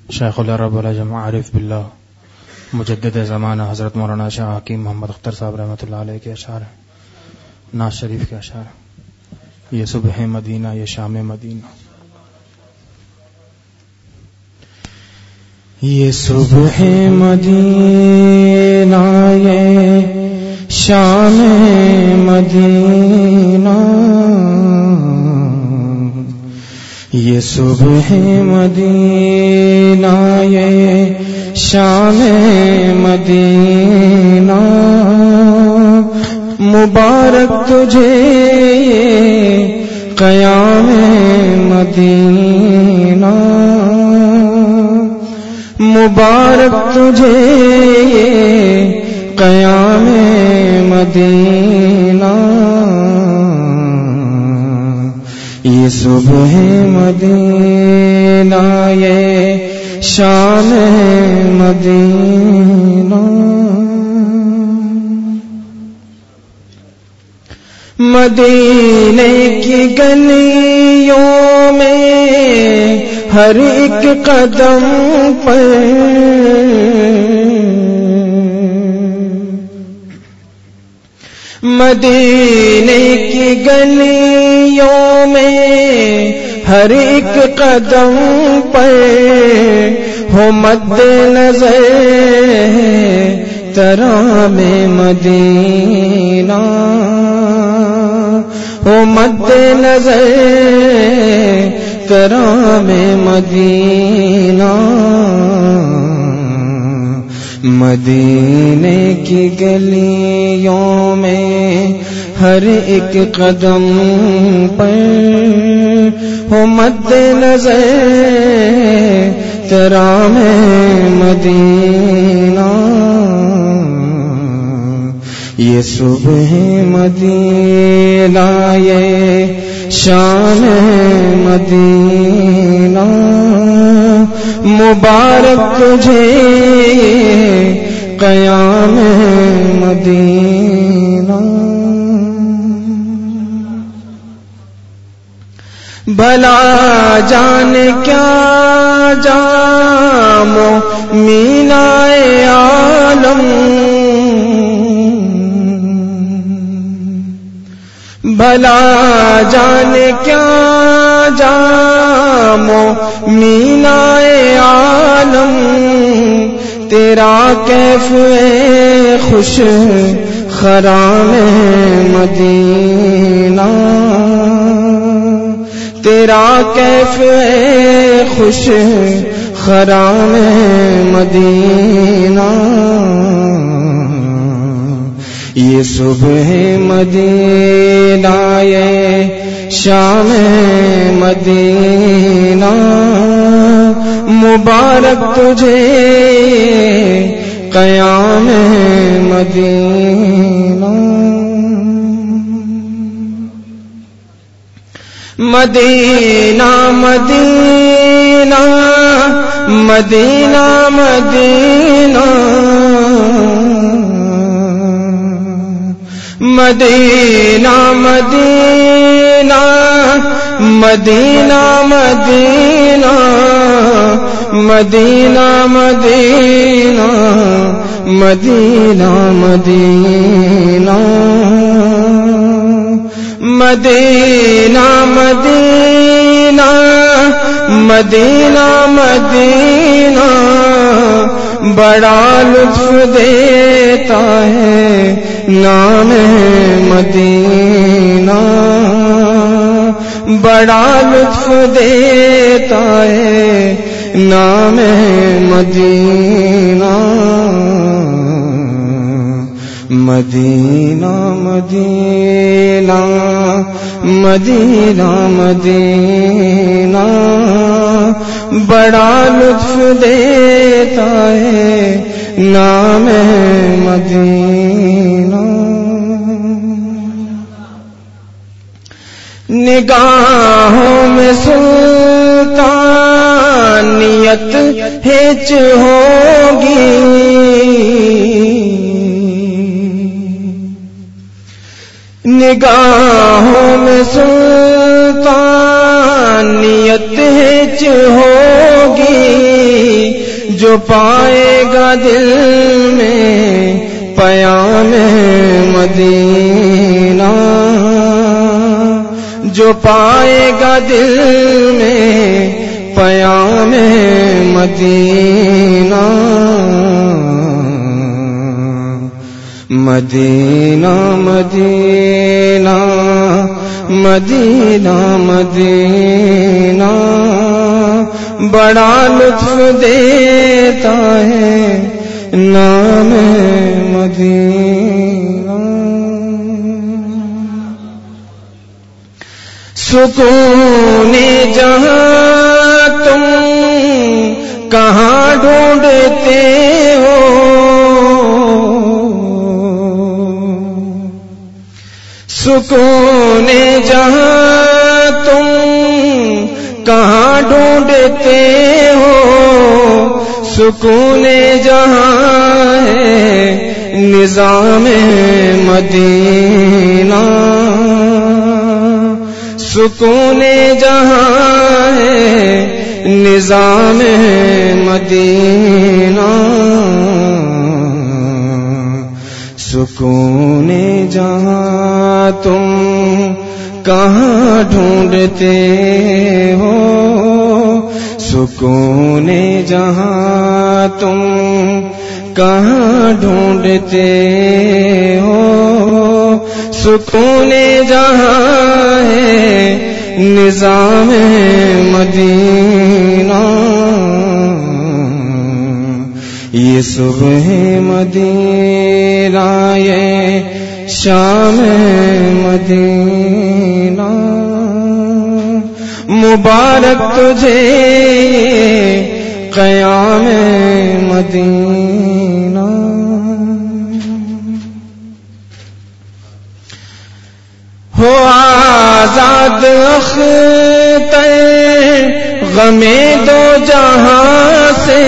شیخ العرب والعجم عارف باللہ مجدد زمانہ حضرت مولانا شاہ حکیم محمد اختر صاحب رحمۃ اللہ علیہ کے اشعار ہیں، ناز شریف کے اشعار ہیں۔ یہ صبح مدینہ، یہ شام مدینہ، یہ صبح مدینہ، یہ شام مدینہ، یہ صبح مدینہ، یہ شام مدینہ، مبارک تجھے قیام مدینہ، مبارک تجھے قیام مدینہ، یہ صبح مدینہ، یہ شام مدینہ، مدینے کی گلیوں میں ہر ایک قدم پر مدینے کی گلیوں میں ہر ایک قدم پر ہو مد نظر ترام مدینہ، ہو مد نظر ترام مدینہ، مدینے کی گلیوں میں ہر ایک قدم پر ہو مد نظر ترام مدینہ، یہ صبح مدینہ، یہ شام مدینہ، مبارک تجھے قیام مدینہ، بھلا جانے کیا جام و مینائے عالم، بھلا جانے کیا جام و مینائے عالم، تیرا کیف ہے خوش خرام مدینہ، تیرا کیف ہے خوش خرام مدینہ، یہ صبح مدینہ، یہ شام مدینہ، مبارک تجھے قیام مدینہ، مدینہ مدینہ مدینہ مدینہ، مدینہ مدینہ مدینہ مدینہ، مدینہ مدینہ مدینہ مدینہ، مدینہ مدینہ مدینہ مدینہ، بڑا لطف دیتا ہے نام مدینہ، بڑا لطف دیتا ہے نام مدینہ، مدینہ مدینہ مدینہ مدینہ، بڑا لطف دیتا ہے نام مدینہ، نگاہوں میں سلطانیت ہچ ہوگی، نگاہوں میں سلطانیت سلطانیت ہچ ہوگی جو پائے گا دل میں پیام مدینہ، جو پائے گا دل میں پیام مدینہ، مدینہ مدینہ مدینہ مدینہ بڑا لطف دیتا ہے نام مدینہ۔ سکون جہاں تم کہاں ڈھونڈتے ہو، سکون جہاں تم کہاں ڈھونڈتے ہو، سکون جہاں ہے نظام مدینہ، سکون جہاں ہے نظام مدینہ، سکون جہاں تم کہاں ڈھونڈتے ہو، سکون جہاں تم کہاں ڈھونڈتے ہو، سکون جہاں ہے نظام مدینہ، یہ صبح مدینہ یہ شام مدینہ، مبارک تجھے قیام مدینہ۔ ہو آزاد اختر غم دو جہاں سے،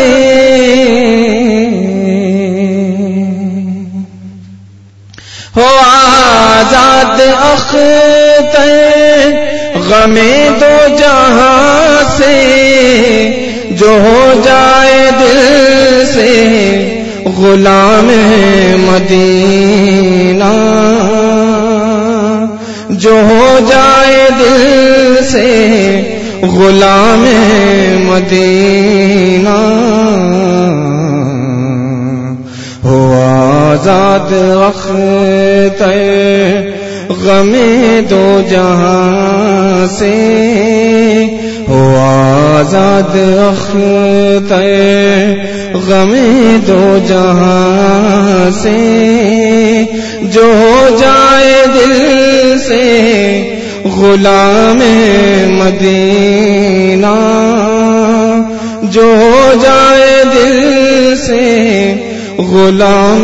ہو آزاد اختر غم دو جہاں سے، جو ہو جائے دل سے غلام مدینہ، جو ہو جائے دل سے غلام مدینہ، ہو آزاد اختر غم دو جہاں سے، ہو آزاد اختر غم دو جہاں سے، جو ہو جائے دل سے غلام مدینہ، جو ہو جائے دل سے غلام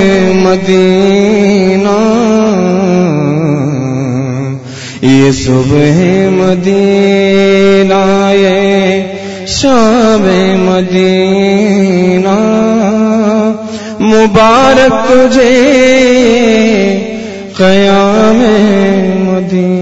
مدینہ، یہ صبح مدینہ یہ شام مدینہ، مبارک تجھے قیام مدینہ۔